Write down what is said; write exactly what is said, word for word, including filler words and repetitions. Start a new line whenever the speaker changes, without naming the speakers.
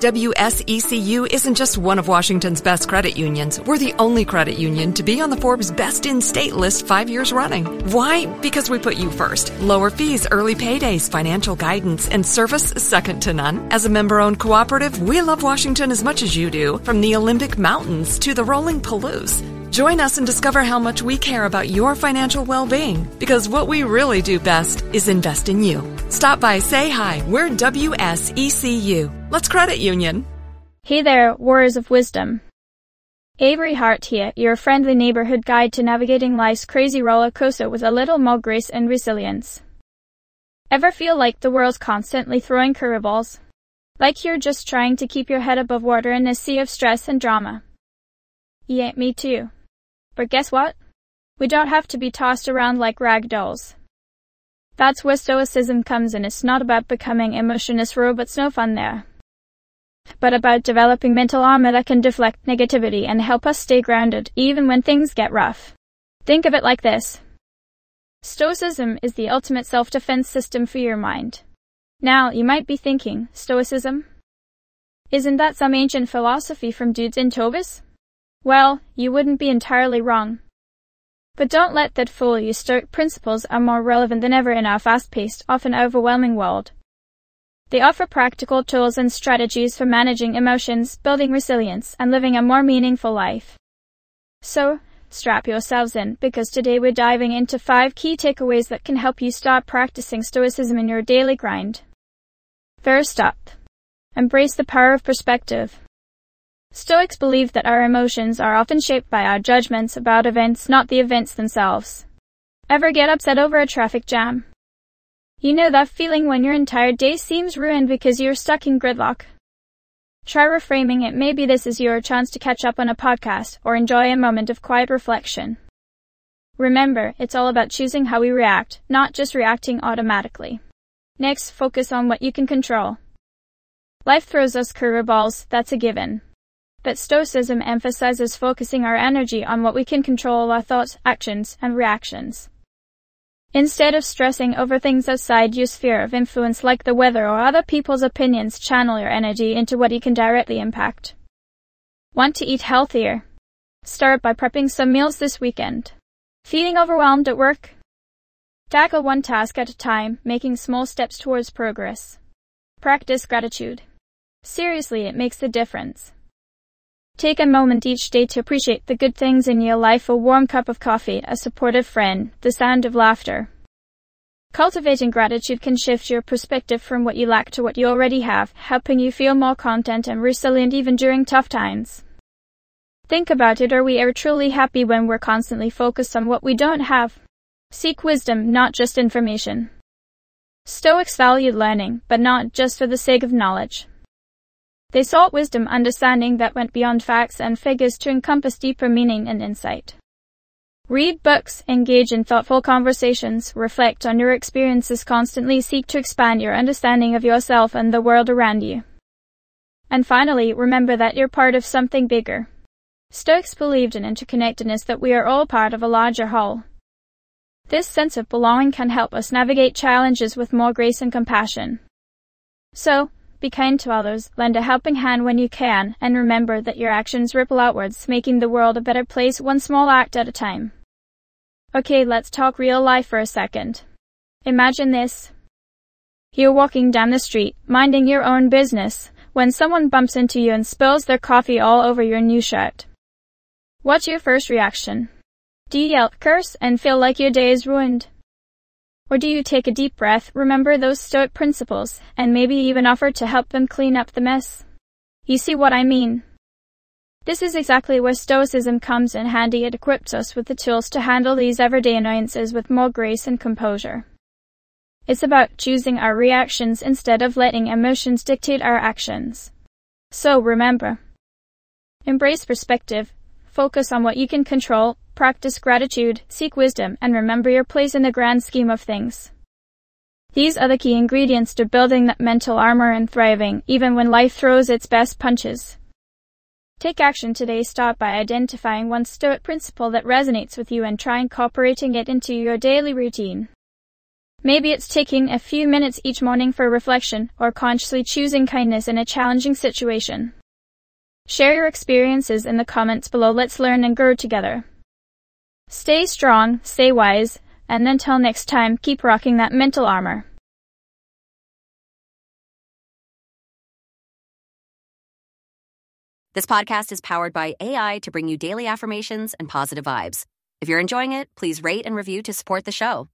W S E C U isn't just one of Washington's best credit unions. We're the only credit union to be on the Forbes Best in State list five years running. Why? Because we put you first. Lower fees, early paydays, financial guidance, and service second to none. As a member-owned cooperative, we love Washington as much as you do, from the Olympic Mountains to the rolling Palouse. Join us and discover how much we care about your financial well-being, because what we really do best is invest in you. Stop by, say hi. We're W S E C U. Let's credit union.
Hey there, Warriors of Wisdom. Avery Hart here, your friendly neighborhood guide to navigating life's crazy roller coaster with a little more grace and resilience. Ever feel like the world's constantly throwing curveballs? Like you're just trying to keep your head above water in a sea of stress and drama? Yeah, me too. But guess what? We don't have to be tossed around like rag dolls. That's where Stoicism comes in. It's not about becoming emotionless robots, no fun there. But about developing mental armor that can deflect negativity and help us stay grounded even when things get rough. Think of it like this. Stoicism is the ultimate self-defense system for your mind. Now, you might be thinking, Stoicism? Isn't that some ancient philosophy from dudes in togas? Well, you wouldn't be entirely wrong. But don't let that fool you. Stoic principles are more relevant than ever in our fast-paced, often overwhelming world. They offer practical tools and strategies for managing emotions, building resilience, and living a more meaningful life. So, strap yourselves in, because today we're diving into five key takeaways that can help you start practicing Stoicism in your daily grind. First up, embrace the power of perspective. Stoics believe that our emotions are often shaped by our judgments about events, not the events themselves. Ever get upset over a traffic jam? You know that feeling when your entire day seems ruined because you're stuck in gridlock? Try reframing it. Maybe this is your chance to catch up on a podcast or enjoy a moment of quiet reflection. Remember, it's all about choosing how we react, not just reacting automatically. Next, focus on what you can control. Life throws us curveballs, that's a given. But Stoicism emphasizes focusing our energy on what we can control: our thoughts, actions, and reactions. Instead of stressing over things outside your sphere of influence like the weather or other people's opinions, channel your energy into what you can directly impact. Want to eat healthier? Start by prepping some meals this weekend. Feeling overwhelmed at work? Tackle one task at a time, making small steps towards progress. Practice gratitude. Seriously, it makes a difference. Take a moment each day to appreciate the good things in your life: a warm cup of coffee, a supportive friend, the sound of laughter. Cultivating gratitude can shift your perspective from what you lack to what you already have, helping you feel more content and resilient even during tough times. Think about it, are we ever truly happy when we're constantly focused on what we don't have? Seek wisdom, not just information. Stoics valued learning, but not just for the sake of knowledge. They sought wisdom, understanding that went beyond facts and figures to encompass deeper meaning and insight. Read books, engage in thoughtful conversations, reflect on your experiences, constantly seek to expand your understanding of yourself and the world around you. And finally, remember that you're part of something bigger. Stoics believed in interconnectedness, that we are all part of a larger whole. This sense of belonging can help us navigate challenges with more grace and compassion. So, be kind to others, lend a helping hand when you can, and remember that your actions ripple outwards, making the world a better place one small act at a time. Okay, let's talk real life for a second. Imagine this. You're walking down the street, minding your own business, when someone bumps into you and spills their coffee all over your new shirt. What's your first reaction? Do you yell, curse, and feel like your day is ruined? Or do you take a deep breath, remember those Stoic principles, and maybe even offer to help them clean up the mess? You see what I mean? This is exactly where Stoicism comes in handy. It equips us with the tools to handle these everyday annoyances with more grace and composure. It's about choosing our reactions instead of letting emotions dictate our actions. So remember, embrace perspective, focus on what you can control, practice gratitude, seek wisdom, and remember your place in the grand scheme of things. These are the key ingredients to building that mental armor and thriving, even when life throws its best punches. Take action today. Start by identifying one Stoic principle that resonates with you and try incorporating it into your daily routine. Maybe it's taking a few minutes each morning for reflection or consciously choosing kindness in a challenging situation. Share your experiences in the comments below. Let's learn and grow together. Stay strong, stay wise, and until next time, keep rocking that mental armor.
This podcast is powered by A I to bring you daily affirmations and positive vibes. If you're enjoying it, please rate and review to support the show.